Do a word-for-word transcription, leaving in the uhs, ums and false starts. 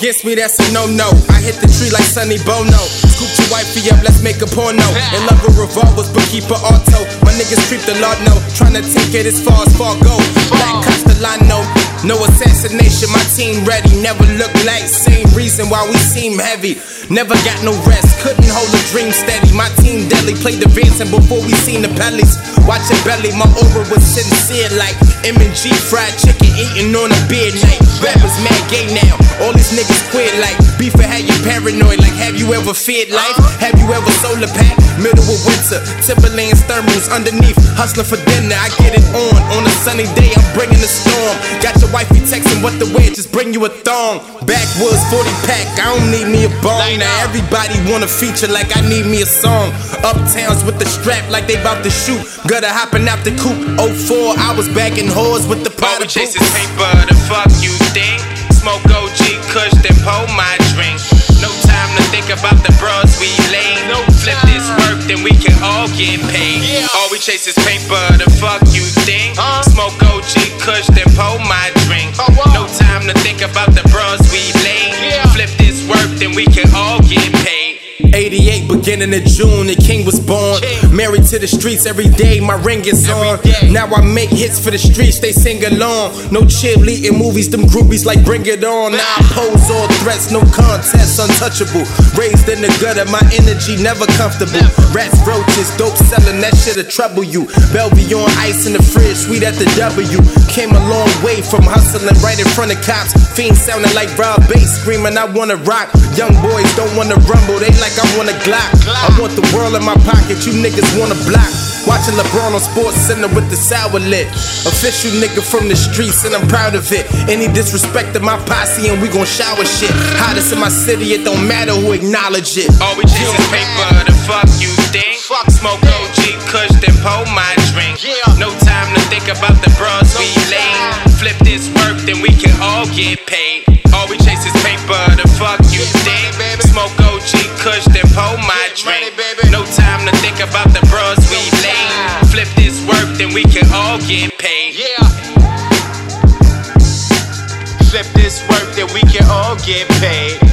against me, that's a no-no. I hit the tree like Sonny Bono. Scoop your wifey up, let's make a porno. And love her revolvers, but keep her auto. My niggas creep the Lord no, tryna take it as far as Fargo. Black Castellano, no assassination, my team ready. Never look like, same reason why we seem heavy. Never got no rest, couldn't hold a dream steady. My team deadly, played the Vincent before we seen the Pellies. Watch your belly, my aura was sincere like M and G fried chicken eating on a beer night. Rappers mad gay now, all these niggas queer like beef and had you paranoid. Like have you ever feared life? Have you ever solar pack? Middle of winter, Timberlands thermals underneath, hustling for dinner. I get it on, on a sunny day I'm bringing the storm. Got your wifey texting what to wear, just bring you a thong. Backwoods forty pack, I don't need me a bone. Now everybody wanna feature like I need me a song. Uptowns with the strap like they bout to shoot. Gutter hopping out the coupe. oh four, I was bagging whores with the powder. All we chase is paper, the fuck you think? Smoke O G, kush, then pour my drink. No time to think about the bros we lame. No flip this work, then we can all get paid. All we chase is paper, the fuck you think? Smoke O G, kush, then pour my drink. No time to think about the bros we lame. Flip this work, then we can all get paid. eighty-eight, beginning of June, the king was born. Married to the streets every day, my ring is on. Now I make hits for the streets, they sing along. No cheerleading movies, them groupies like bring it on. Now I pose all threats, no contest, untouchable. Raised in the gutter, my energy never comfortable. Rats, roaches, dope selling, that shit'll trouble you. Bellevue on ice in the fridge, sweet at the W. Came a long way from hustling right in front of cops. Fiends sounding like Rob Bass, screaming I wanna rock. Young boys don't wanna rumble, they like I want a Glock. I want the world in my pocket, you niggas wanna block. Watching LeBron on Sports Center with the sour lid. Official nigga from the streets and I'm proud of it. Any disrespect to my posse and we gon' shower shit. Hottest in my city, it don't matter who acknowledge it. All we chase is paper, the fuck you think? Smoke O G, kush, then pour my drink. No time to think about the bros we lame. Flip this work, then we can all get paid. All we chase is paper, the fuck you think? Smoke O G, kush, then pour my drink. No time to think about the bros we lame. Flip this work, then we can all get paid. Flip this work, then we can all get paid.